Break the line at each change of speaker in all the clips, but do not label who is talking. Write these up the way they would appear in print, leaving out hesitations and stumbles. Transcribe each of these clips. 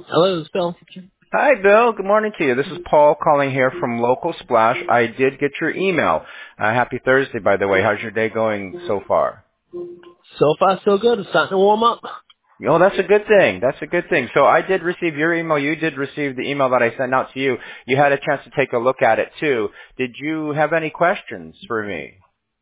Hello, this is Bill.
Hi, Bill. Good morning to you. This is Paul calling here from Local Splash. I did get your email. Happy Thursday, by the way. How's your day going so far?
So far, so good. It's starting to warm up.
Oh, that's a good thing. That's a good thing. So I did receive your email. You did receive the email that I sent out to you. You had a chance to take a look at it, too. Did you have any questions for me?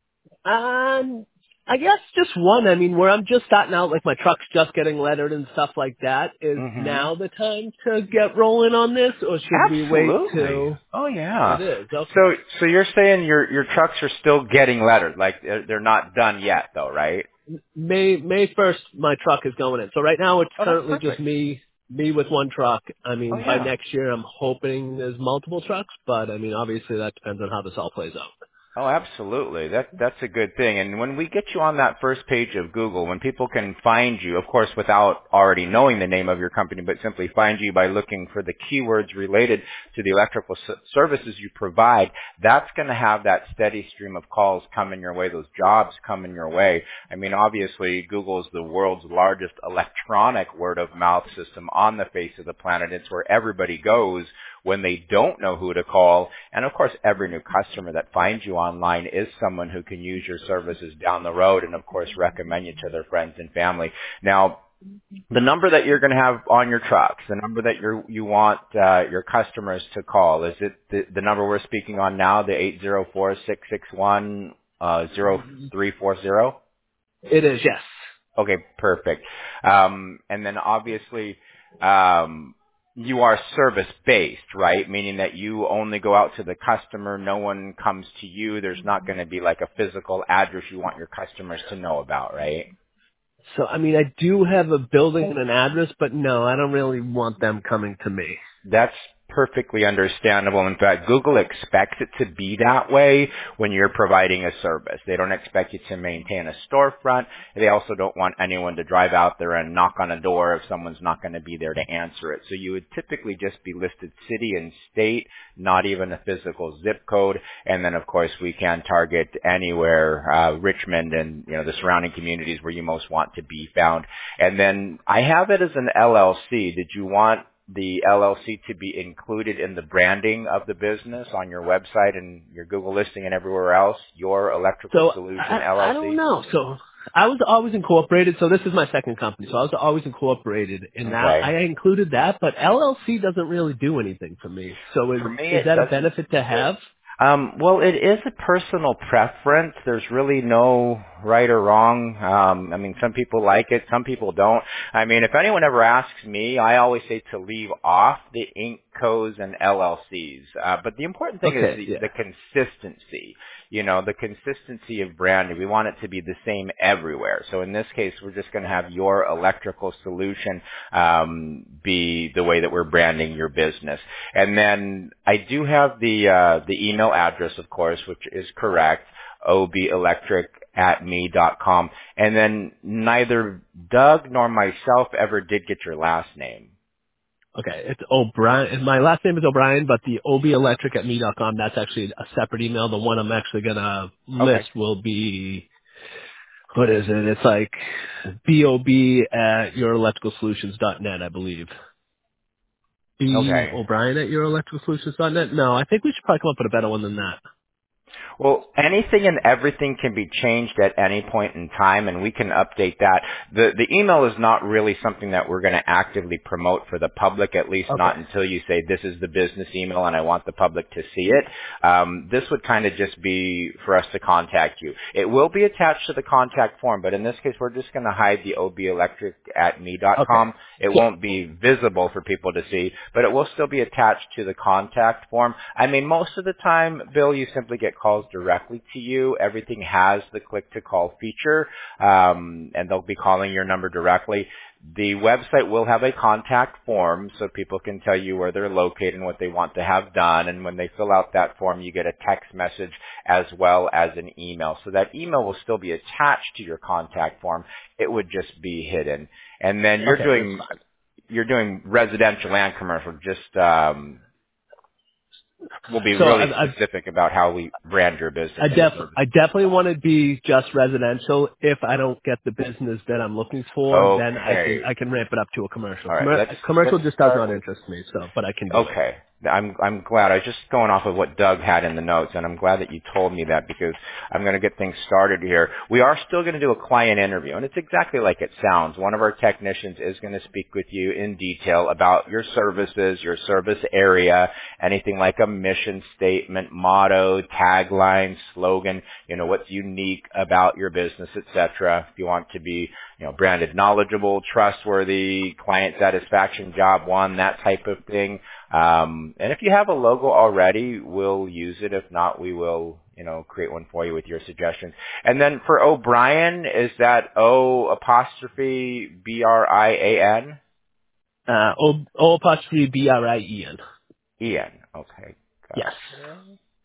I guess just one. I mean, where I'm just starting out, like my truck's just getting lettered and stuff like that. Is
Mm-hmm.
now the time to get rolling on this, or should we wait
Absolutely.
till
Oh,
it
yeah.
is? Okay.
So you're saying your trucks are still getting lettered, like they're not done yet, though, right?
May 1st, my truck is going in. So right now, it's
Oh, that's
currently just
perfect.
me with one truck. I
Oh,
mean, by
yeah.
next year, I'm hoping there's multiple trucks, but I mean, obviously that depends on how this all plays out.
Oh, absolutely. That's a good thing. And when we get you on that first page of Google, when people can find you, of course, without already knowing the name of your company, but simply find you by looking for the keywords related to the electrical services you provide, that's going to have that steady stream of calls coming your way, those jobs coming your way. I mean, obviously, Google is the world's largest electronic word of mouth system on the face of the planet. It's where everybody goes when they don't know who to call. And of course, every new customer that finds you online is someone who can use your services down the road and of course recommend you to their friends and family. Now, the number that you're going to have on your trucks, the number that you want your customers to call, is it the number we're speaking on now, the 804-661-0340?
It is, yes.
Okay, perfect. And then obviously, you are service-based, right? Meaning that you only go out to the customer, no one comes to you. There's not going to be like a physical address you want your customers to know about, right?
So, I mean, I do have a building and an address, but no, I don't really want them coming to me.
That's perfectly understandable. In fact, Google expects it to be that way when you're providing a service. They don't expect you to maintain a storefront. They also don't want anyone to drive out there and knock on a door if someone's not going to be there to answer it. So you would typically just be listed city and state, not even a physical zip code. And then, of course, we can target anywhere, Richmond and, the surrounding communities where you most want to be found. And then I have it as an LLC. Did you want the LLC to be included in the branding of the business on your website and your Google listing and everywhere else? Your Electrical
So,
Solution
I don't
LLC?
know. So, I was always incorporated, so this is my second company, so I was always incorporated in that.
Okay.
I included that, but LLC doesn't really do anything for me. So
For me,
is
it
that a
doesn't.
benefit to have?
Well, it is a personal preference. There's really no right or wrong. I mean, some people like it, some people don't. I mean, if anyone ever asks me, I always say to leave off the Inc. Co's and LLCs. But the important thing is
Okay,
the
yeah.
consistency. The consistency of branding. We want it to be the same everywhere. So in this case, we're just going to have your electrical solution be the way that we're branding your business. And then I do have the email address, of course, which is correct, obelectric@me.com. And then neither Doug nor myself ever did get your last name.
Okay, it's O'Brien. My last name is O'Brien, but the obelectric@me.com, that's actually a separate email. The one I'm actually going to
Okay.
list will be, what is it? It's like bob@yourelectricalsolutions.net, I believe. B.
Okay.
O'Brien at yourelectricalsolutions.net? No, I think we should probably come up with a better one than that.
Well, anything and everything can be changed at any point in time, and we can update that. The email is not really something that we're going to actively promote for the public, at least
Okay.
not until you say this is the business email and I want the public to see it. This would kind of just be for us to contact you. It will be attached to the contact form, but in this case, we're just going to hide the obelectric@me.com.
Okay.
It
So,
won't be visible for people to see, but it will still be attached to the contact form. I mean, most of the time, Bill, you simply get calls directly to you. Everything has the click to call feature, and they'll be calling your number directly. The website will have a contact form so people can tell you where they're located and what they want to have done. And when they fill out that form, you get a text message as well as an email. So that email will still be attached to your contact form. It would just be hidden. And then
okay, that's fine.
you're doing residential and commercial, just we'll be
So
really specific about how we brand your business and your service.
I definitely want to be just residential. If I don't get the business that I'm looking for, then
Okay.
I can ramp it up to a commercial.
All right. Let's
Commercial just does
start
not
with.
interest me. So, but I can do it.
Okay. I'm glad. I was just going off of what Doug had in the notes, and I'm glad that you told me that because I'm going to get things started here. We are still going to do a client interview, and it's exactly like it sounds. One of our technicians is going to speak with you in detail about your services, your service area, anything like a mission statement, motto, tagline, slogan, what's unique about your business, etc. If you want to be, branded knowledgeable, trustworthy, client satisfaction, job one, that type of thing. And if you have a logo already, we'll use it. If not, we will, create one for you with your suggestions. And then for O'Brien, is that O''Brian?
O apostrophe BRIEN.
Ian. Okay.
Yes.
Gotcha.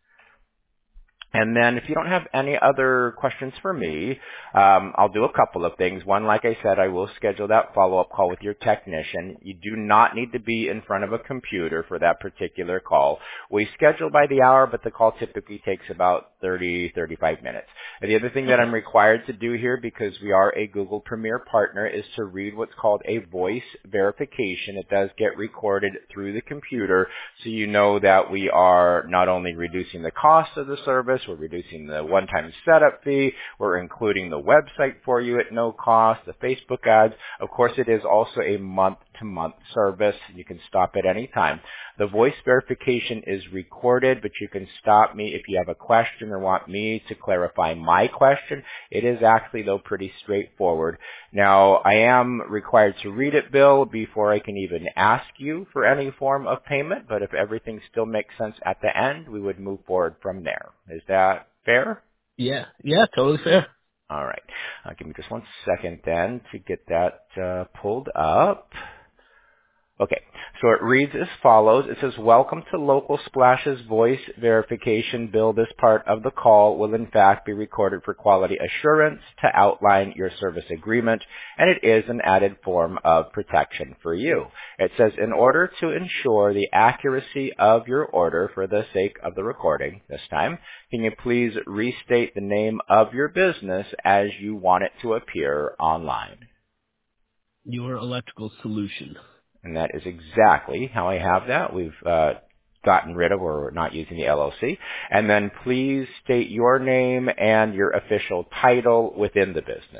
And then if you don't have any other questions for me, I'll do a couple of things. One, like I said, I will schedule that follow-up call with your technician. You do not need to be in front of a computer for that particular call. We schedule by the hour, but the call typically takes about 35 minutes. And the other thing that I'm required to do here, because we are a Google Premier partner, is to read what's called a voice verification. It does get recorded through the computer, so you know that we are not only reducing the cost of the service, we're reducing the one-time setup fee, we're including the website for you at no cost, the Facebook ads. Of course, it is also a month-to-month service. You can stop at any time. The voice verification is recorded, but you can stop me if you have a question or want me to clarify my question. It is actually, though, pretty straightforward. Now, I am required to read it, Bill, before I can even ask you for any form of payment, but if everything still makes sense at the end, we would move forward from there. Is that fair?
Yeah. Totally fair.
All right. Give me just one second then to get that pulled up. Okay, so it reads as follows. It says, welcome to Local Splash's voice verification bill. This part of the call will in fact be recorded for quality assurance to outline your service agreement, and it is an added form of protection for you. It says, in order to ensure the accuracy of your order for the sake of the recording this time, can you please restate the name of your business as you want it to appear online?
Your electrical solution.
And that is exactly how I have that. We've gotten rid of, or we're not using the LLC. And then please state your name and your official title within the business.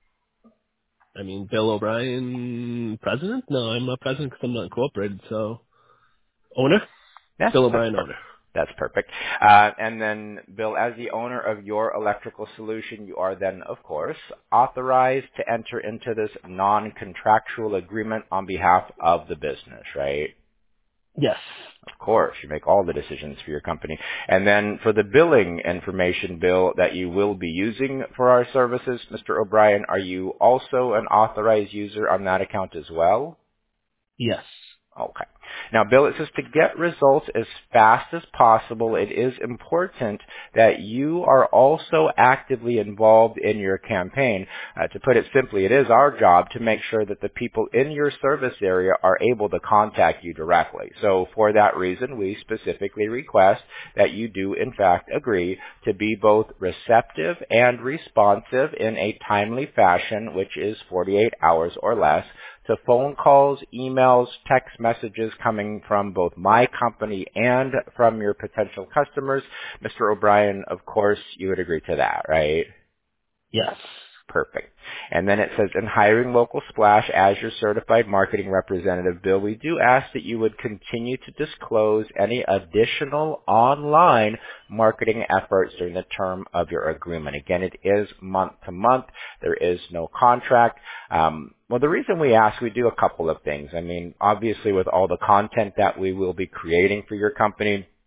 I mean, Bill O'Brien, president? No, I'm not president because I'm not incorporated, so owner?
Yes,
Bill O'Brien, owner.
that's perfect. And then, Bill, as the owner of your electrical solution, you are then, of course, authorized to enter into this non-contractual agreement on behalf of the business, right?
Yes.
Of course, you make all the decisions for your company. And then for the billing information, Bill, that you will be using for our services, Mr. O'Brien, are you also an authorized user on that account as well?
Yes.
Okay. Now, Bill, it says to get results as fast as possible, it is important that you are also actively involved in your campaign. To put it simply, it is our job to make sure that the people in your service area are able to contact you directly. So for that reason, we specifically request that you do, in fact, agree to be both receptive and responsive in a timely fashion, which is 48 hours or less, to phone calls, emails, text messages coming from both my company and from your potential customers. Mr. O'Brien, of course, you would agree to that, right?
Yes.
Perfect. And then it says, in hiring Local Splash as your certified marketing representative, Bill, we do ask that you would continue to disclose any additional online marketing efforts during the term of your agreement. Again, it is month to month. There is no contract. Well, the reason we ask, we do a couple of things. I mean, obviously with all the content that we will be creating for your company,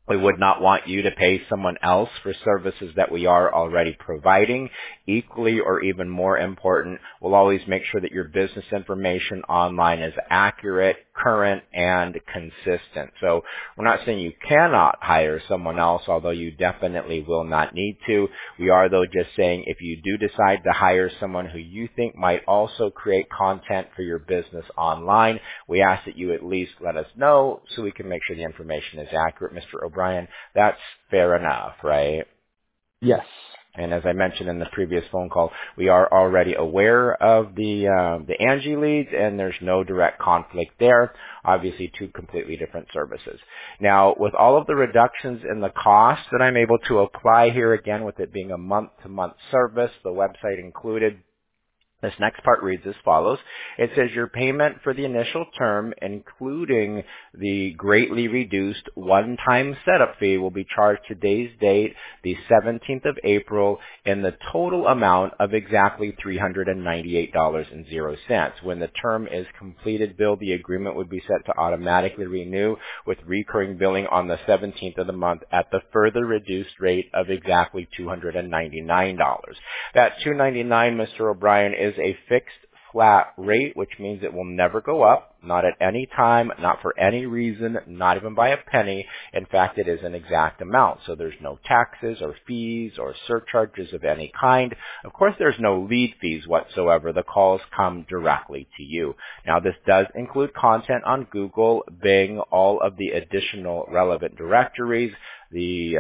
We would not want you to pay someone else for services that we are already providing. Equally or even more important, we'll always make sure that your business information online is accurate, current, and consistent. So we're not saying you cannot hire someone else, although you definitely will not need to. We are, though, just saying if you do decide to hire someone who you think might also create content for your business online, we ask that you at least let us know so we can make sure the information is accurate, Mr. O'Brien. That's fair enough, right?
Yes.
And as I mentioned in the previous phone call, we are already aware of the Angie leads, and there's no direct conflict there. Obviously, two completely different services. Now, with all of the reductions in the cost that I'm able to apply here, again, with it being a month-to-month service, the website included, this next part reads as follows. It says your payment for the initial term, including the greatly reduced one-time setup fee, will be charged today's date, the 17th of April, in the total amount of exactly $398.00. When the term is completed, Bill, the agreement would be set to automatically renew with recurring billing on the 17th of the month at the further reduced rate of exactly $299. That $299, Mr. O'Brien, is a fixed flat rate, which means it will never go up, not at any time, not for any reason, not even by a penny. In fact, it is an exact amount. So there's no taxes or fees or surcharges of any kind. Of course, there's no lead fees whatsoever. The calls come directly to you. Now, this does include content on Google, Bing, all of the additional relevant directories, the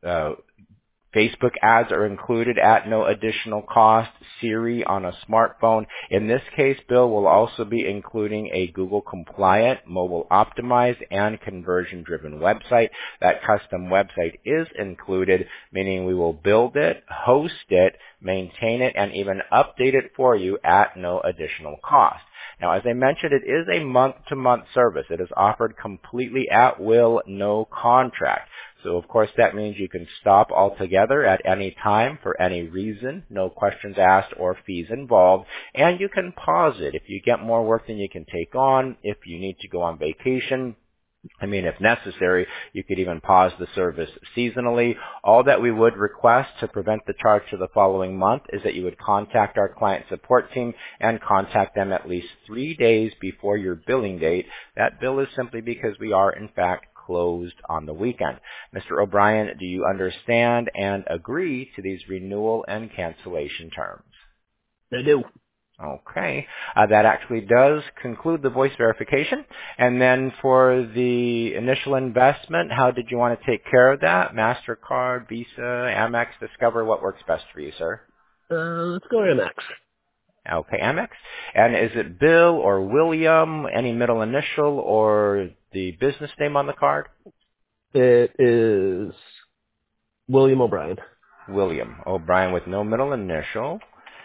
Facebook ads are included at no additional cost. Siri on a smartphone. In this case, Bill will also be including a Google compliant, mobile optimized, and conversion driven website. That custom website is included, meaning we will build it, host it, maintain it, and even update it for you at no additional cost. Now, as I mentioned, it is a month-to-month service. It is offered completely at will, no contract. So, of course, that means you can stop altogether at any time for any reason, no questions asked or fees involved, and you can pause it if you get more work than you can take on, if you need to go on vacation. If necessary, you could even pause the service seasonally. All that we would request to prevent the charge for the following month is that you would contact our client support team and contact them at least 3 days before your billing date. That bill is simply because we are, in fact, closed on the weekend. Mr. O'Brien, do you understand and agree to these renewal and cancellation terms?
I do.
Okay. That actually does conclude the voice verification. And then for the initial investment, how did you want to take care of that? MasterCard, Visa, Amex, Discover, what works best for you, sir?
Let's go to Max.
Okay, Amex. And is it Bill or William, any middle initial, or the business name on the card?
It is William O'Brien.
William O'Brien with no middle initial.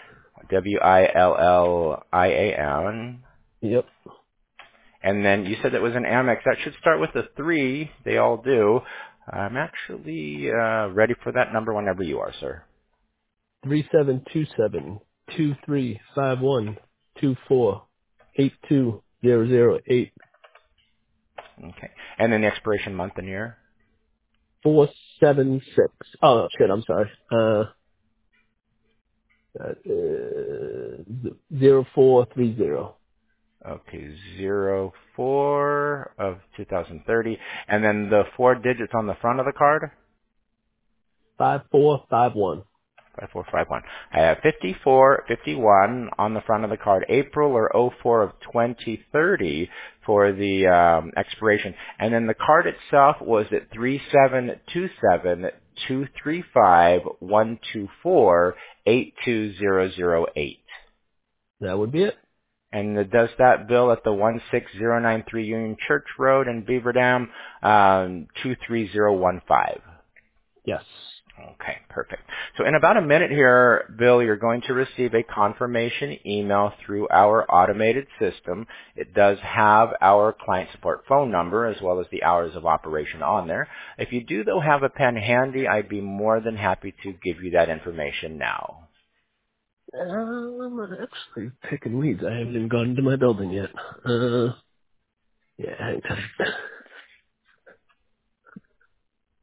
Willian.
Yep.
And then you said it was an Amex. That should start with a 3. They all do. I'm actually ready for that number whenever you are, sir.
3727-2351-24-82008.
Okay. And then the expiration month and year?
476. Oh, shit, I'm sorry. That is 0430.
Okay, 04 of 2030. And then the 4 digits on the front of the card?
5451.
5451. I have 5451 on the front of the card, April or 04 of 2030 for the expiration. And then the card itself was at 3727-235-124-82008.
That would be it.
And does that bill at the 16093 Union Church Road in Beaver Dam, 23015.
Yes.
Okay, perfect. So in about a minute here, Bill, you're going to receive a confirmation email through our automated system. It does have our client support phone number as well as the hours of operation on there. If you do, though, have a pen handy, I'd be more than happy to give you that information now.
I'm actually picking weeds. I haven't even gone into my building yet. Yeah, hang tight.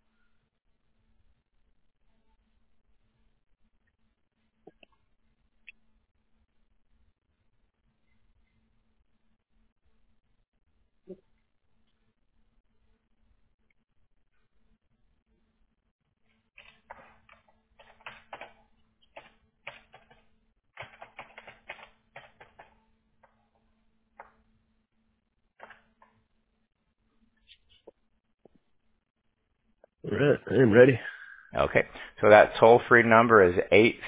All right. I am ready.
Okay, so that toll-free number is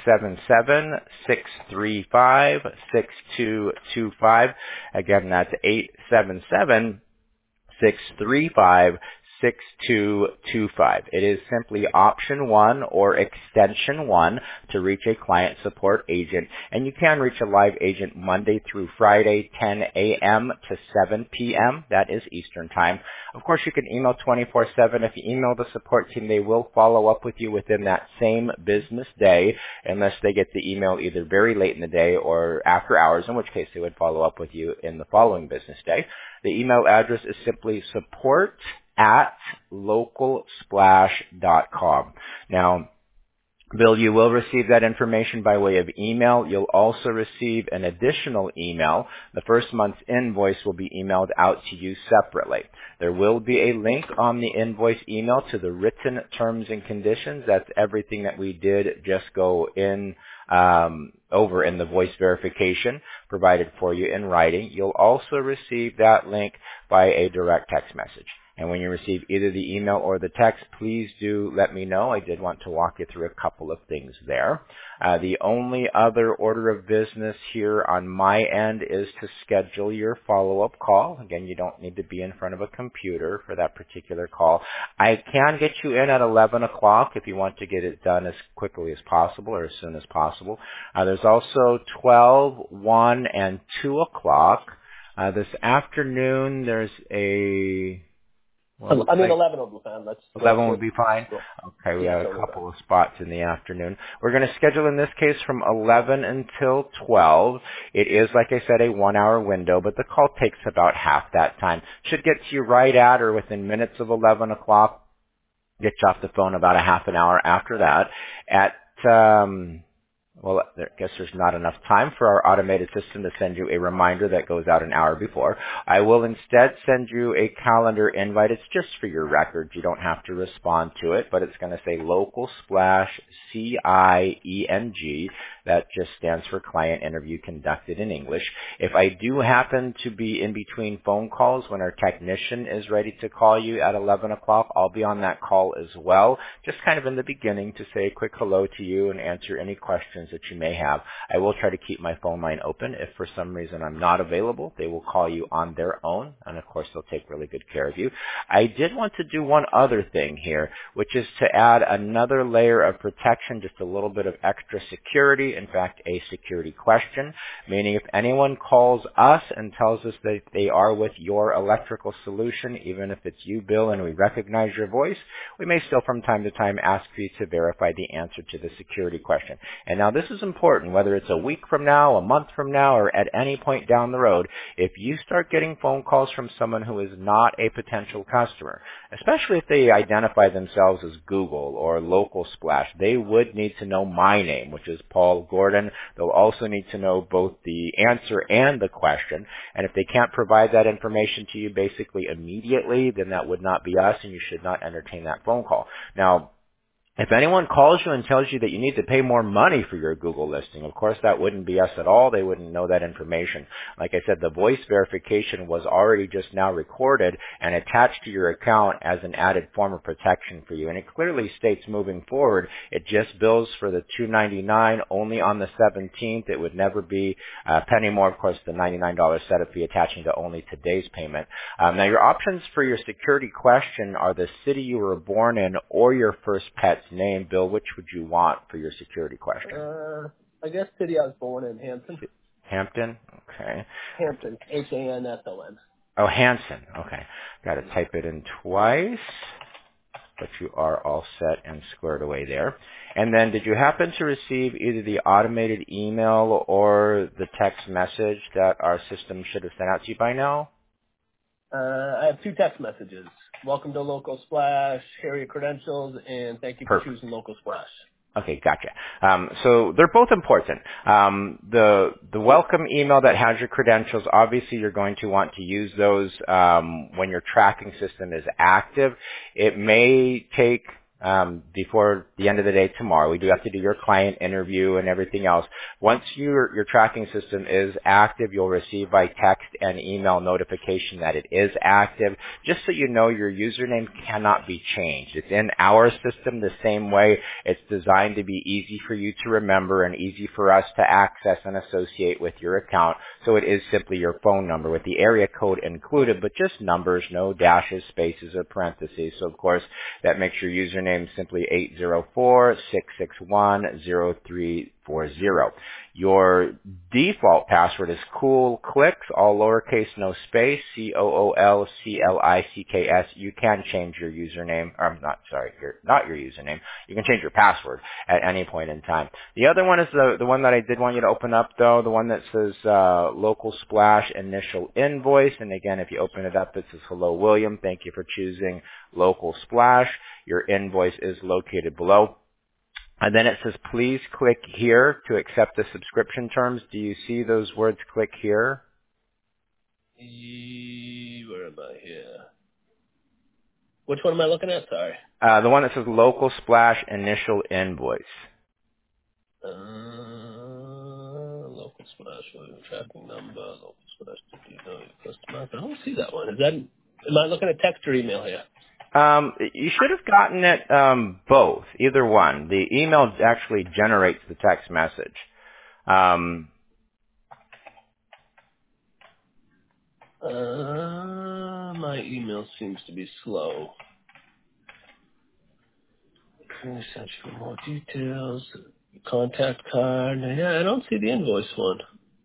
877-635-6225. Again, that's 877-635-6225. It is simply option 1 or extension 1 to reach a client support agent, and you can reach a live agent Monday through Friday, 10 a.m. to 7 p.m. That is Eastern Time. Of course, you can email 24/7. If you email the support team, they will follow up with you within that same business day, unless they get the email either very late in the day or after hours, in which case they would follow up with you in the following business day. The email address is simply support@localsplash.com. Now, Bill, you will receive that information by way of email. You'll also receive an additional email. The first month's invoice will be emailed out to you separately. There will be a link on the invoice email to the written terms and conditions. That's everything that we did just go in over in the voice verification provided for you in writing. You'll also receive that link by a direct text message. And when you receive either the email or the text, please do let me know. I did want to walk you through a couple of things there. The only other order of business here on my end is to schedule your follow-up call. Again, you don't need to be in front of a computer for that particular call. I can get you in at 11 o'clock if you want to get it done as quickly as possible or as soon as possible. There's also 12, 1, and 2 o'clock. This afternoon, there's a... Well,
11 will be fine.
11 would be fine?
Cool.
Okay, we have a couple of spots in the afternoon. We're going to schedule in this case from 11 until 12. It is, like I said, a 1-hour window, but the call takes about half that time. Should get to you right at or within minutes of 11 o'clock. Get you off the phone about a half an hour after that. Well, I guess there's not enough time for our automated system to send you a reminder that goes out an hour before. I will instead send you a calendar invite. It's just for your records. You don't have to respond to it, but it's going to say Local Splash CIENG. That just stands for Client Interview Conducted in English. If I do happen to be in between phone calls when our technician is ready to call you at 11 o'clock, I'll be on that call as well, just kind of in the beginning to say a quick hello to you and answer any questions that you may have. I will try to keep my phone line open. If for some reason I'm not available, they will call you on their own, and of course they'll take really good care of you. I did want to do one other thing here, which is to add another layer of protection, just a little bit of extra security, in fact a security question, meaning if anyone calls us and tells us that they are with your electrical solution, even if it's you, Bill, and we recognize your voice, we may still from time to time ask you to verify the answer to the security question. And now this is important, whether it's a week from now, a month from now, or at any point down the road. If you start getting phone calls from someone who is not a potential customer, especially if they identify themselves as Google or Local Splash, they would need to know my name, which is Paul Gordon. They'll also need to know both the answer and the question. And if they can't provide that information to you basically immediately, then that would not be us, and you should not entertain that phone call. Now, if anyone calls you and tells you that you need to pay more money for your Google listing, of course that wouldn't be us at all. They wouldn't know that information. Like I said, the voice verification was already just now recorded and attached to your account as an added form of protection for you. And it clearly states moving forward, it just bills for the $299 only on the 17th. It would never be a penny more. Of course, the $99 setup fee attaching to only today's payment. Now, your options for your security question are the city you were born in or your first pet's name. Bill, which would you want for your security question?
I guess city I was born in, Hampton.
Hampton? Okay.
Hampton, Hanson.
Oh, Hanson. Okay. Got to type it in twice, but you are all set and squared away there. And then did you happen to receive either the automated email or the text message that our system should have sent out to you by now?
I have 2 text messages. Welcome to Local Splash, here are your credentials, and thank you for choosing Local Splash.
Okay, gotcha. So they're both important. The welcome email that has your credentials, obviously you're going to want to use those when your tracking system is active. It may take before the end of the day tomorrow. We do have to do your client interview and everything else. Once your tracking system is active, you'll receive by text and email notification that it is active, just so you know your username cannot be changed. It's in our system the same way. It's designed to be easy for you to remember and easy for us to access and associate with your account. So it is simply your phone number with the area code included, but just numbers, no dashes, spaces, or parentheses. So of course, that makes your username simply 804-661-0340. Your default password is CoolClicks, all lowercase, no space, CoolClicks. You can change your username, or not your username. You can change your password at any point in time. The other one is the one that I did want you to open up, though, the one that says Local Splash Initial Invoice. And again, if you open it up, it says, "Hello, William. Thank you for choosing Local Splash. Your invoice is located below." And then it says, "Please click here to accept the subscription terms." Do you see those words, "click here"?
Where am I here? Which one am I looking at? Sorry.
The one that says Local Splash Initial Invoice.
Local Splash, tracking number, Local Splash, customer. I don't see that one. Am I looking at text or email here?
You should have gotten it both, either one. The email actually generates the text message.
My email seems to be slow. Search for more details. Contact card. Yeah, I don't see the invoice one.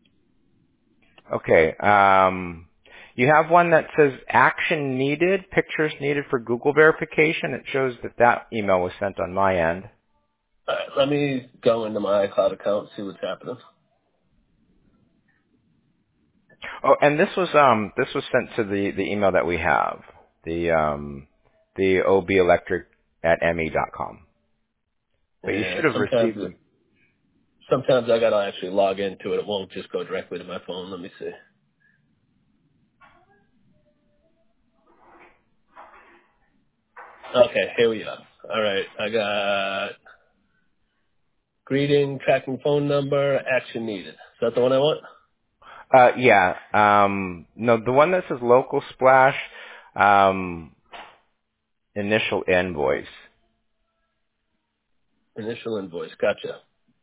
Okay. You have one that says action needed, pictures needed for Google verification. It shows that email was sent on my end.
All right, let me go into my iCloud account and see what's happening.
Oh, and this was sent to the email that we have, the obelectric@me.com. But you should have received them.
Sometimes I gotta actually log into it. It won't just go directly to my phone. Let me see. Okay, here we are. All right, I got greeting, tracking phone number, action needed. Is that the one I want?
Yeah. No, the one that says Local Splash initial invoice.
Initial invoice. Gotcha.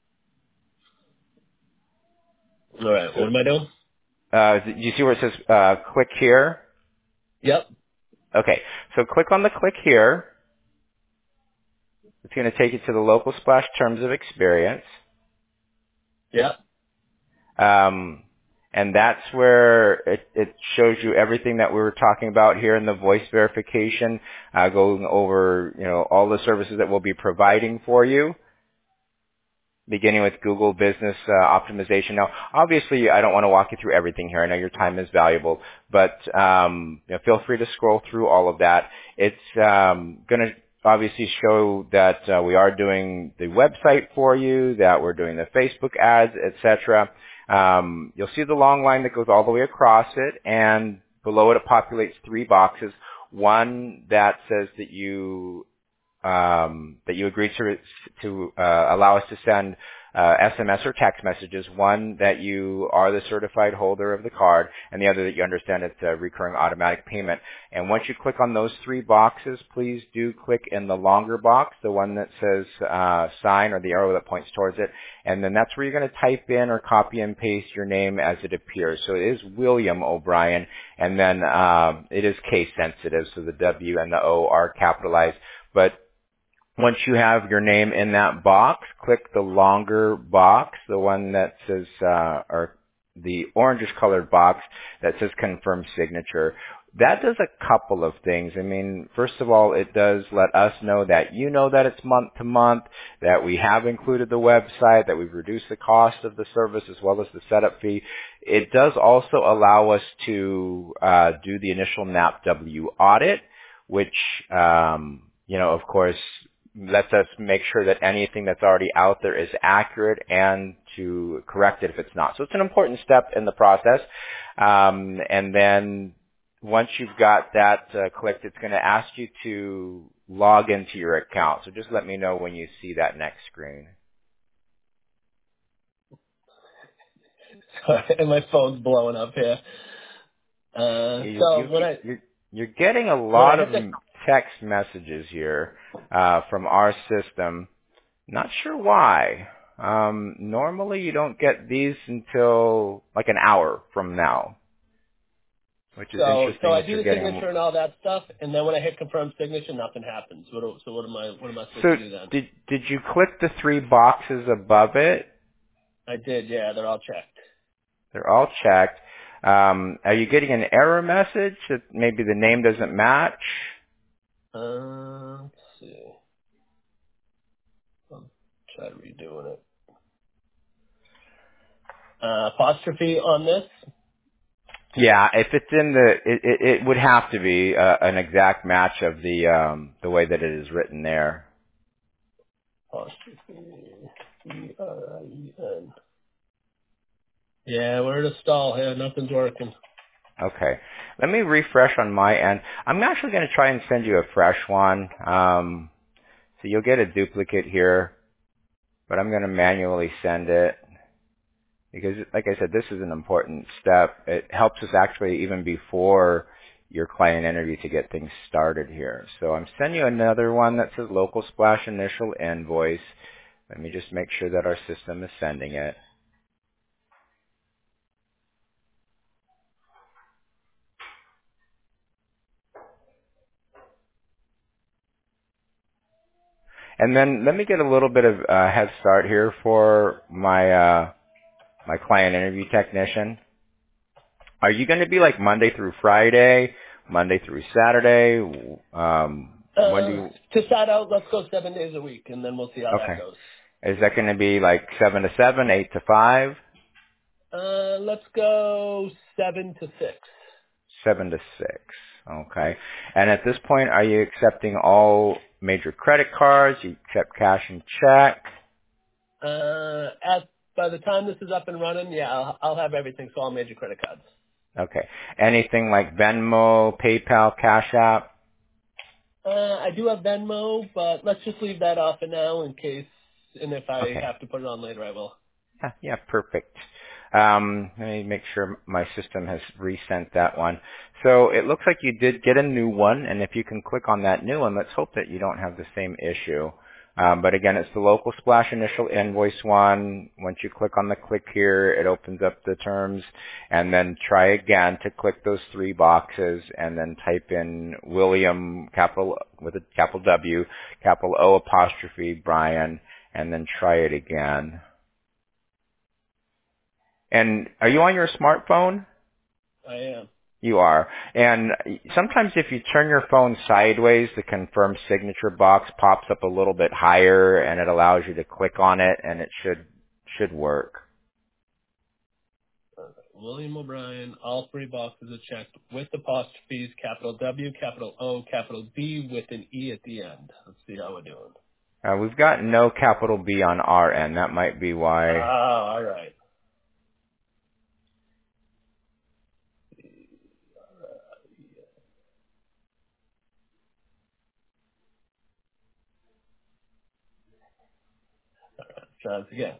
All right,
So,
what am I doing?
do you see where it says click here?
Yep.
Okay, so click on the click here. It's going to take you to the Local Splash Terms of Experience.
Yep.
And that's where it shows you everything that we were talking about here in the voice verification, going over, all the services that we'll be providing for you, beginning with Google Business Optimization. Now, obviously, I don't want to walk you through everything here. I know your time is valuable, but feel free to scroll through all of that. It's going to obviously show that we are doing the website for you, that we're doing the Facebook ads, etc. You'll see the long line that goes all the way across it, and below it populates 3 boxes. One that says that you agree to allow us to send SMS or text messages. One that you are the certified holder of the card, and the other that you understand it's a recurring automatic payment. And once you click on those 3 boxes, please do click in the longer box, the one that says sign, or the arrow that points towards it, and then that's where you're going to type in or copy and paste your name as it appears. So it is William O'Brien, and then it is case sensitive, so the W and the O are capitalized. But once you have your name in that box, click the longer box, the one that says, or the orangish colored box that says confirm signature. That does a couple of things. I mean, first of all, it does let us know that you know that it's month to month, that we have included the website, that we've reduced the cost of the service as well as the setup fee. It does also allow us to do the initial NAPW audit, which, of course, lets us make sure that anything that's already out there is accurate and to correct it if it's not. So it's an important step in the process. And then once you've got that clicked, it's going to ask you to log into your account. So just let me know when you see that next screen.
And my phone's blowing up here. So
You're getting a
when I
lot of
hit the
text messages here from our system. Not sure why. Normally you don't get these until like an hour from now, which is
so
interesting
I
that
do
you're
the
getting
signature and all that stuff, and then when I hit confirm signature, nothing happens. So what am I supposed
So
to do then?
did you click the 3 boxes above it?
I did, yeah. They're all checked.
They're all checked. Are you getting an error message that maybe the name doesn't match?
Let's see. I'll try redoing it. Apostrophe on this.
Yeah, if it's in it would have to be an exact match of the way that it is written there.
Apostrophe. Erein. Yeah, we're at a stall here. Nothing's working.
Okay. Let me refresh on my end. I'm actually going to try and send you a fresh one. So you'll get a duplicate here, but I'm going to manually send it because, like I said, this is an important step. It helps us actually even before your client interview to get things started here. So I'm sending you another one that says local splash initial invoice. Let me just make sure that our system is sending it. And then let me get a little bit of head start here for my client interview technician. Are you going to be like Monday through Friday, Monday through Saturday? When do you?
To start out, let's go 7 days a week, and then we'll see how that
Okay.
goes.
Is that going to be like 7 to 7, 8 to 5,
Let's go 7 to 6.
7 to 6? Okay. And at this point, are you accepting all major credit cards? You accept cash and check?
By the time this is up and running, yeah, I'll have everything, so all major credit cards.
Okay. Anything like Venmo, PayPal, Cash App?
I do have Venmo, but let's just leave that off for now in case, and if I
Okay.
have to put it on later, I will.
Yeah, perfect. Let me make sure my system has resent that one. So it looks like you did get a new one, and if you can click on that new one, let's hope that you don't have the same issue. But again, it's the local splash initial invoice one. Once you click on the click here, it opens up the terms, and then try again to click those 3 boxes, and then type in William capital with a capital W, capital O apostrophe Brian, and then try it again. And are you on your smartphone?
I am.
You are. And sometimes if you turn your phone sideways, the confirm signature box pops up a little bit higher and it allows you to click on it and it should work.
William O'Brien, all 3 boxes are checked with apostrophes, capital W, capital O, capital B with an E at the end. Let's see how we're doing.
We've got no capital B on our end. That might be
Oh,
why.
all right. Try this again.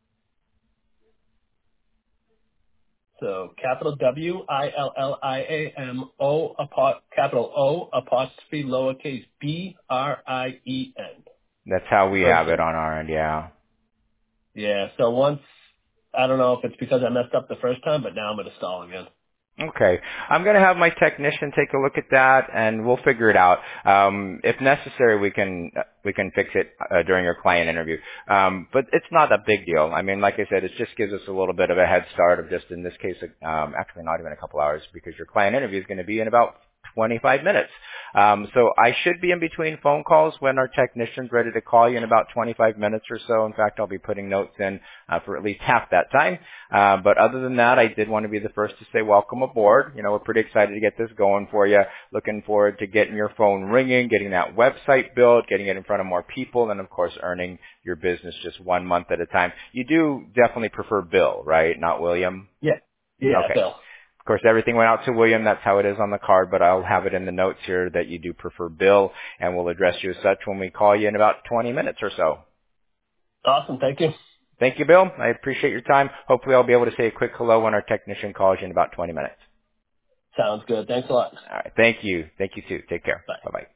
So capital W I L L I A M O capital O apostrophe lowercase B R I E N.
That's how we
First
have it
thing.
on our end, yeah.
Yeah. So once I don't know if it's because I messed up the first time, but now I'm gonna stall again.
Okay. I'm going to have my technician take a look at that and we'll figure it out. If necessary, we can fix it during your client interview. But it's not a big deal. I mean, like I said, it just gives us a little bit of a head start of just in this case, actually not even a couple hours because your client interview is going to be in about 25 minutes. So I should be in between phone calls when our technician's ready to call you in about 25 minutes or so. In fact, I'll be putting notes in for at least half that time. But other than that, I did want to be the first to say welcome aboard. You know, we're pretty excited to get this going for you. Looking forward to getting your phone ringing, getting that website built, getting it in front of more people, and of course earning your business just 1 month at a time. You do definitely prefer Bill, right? Not William?
Yeah. Yeah,
Okay.
Bill.
Of course, everything went out to William. That's how it is on the card, but I'll have it in the notes here that you do prefer Bill, and we'll address you as such when we call you in about 20 minutes or so.
Awesome. Thank you.
Thank you, Bill. I appreciate your time. Hopefully I'll be able to say a quick hello when our technician calls you in about 20 minutes.
Sounds good. Thanks a lot.
All right. Thank you. Thank you, too. Take care.
Bye.
Bye-bye.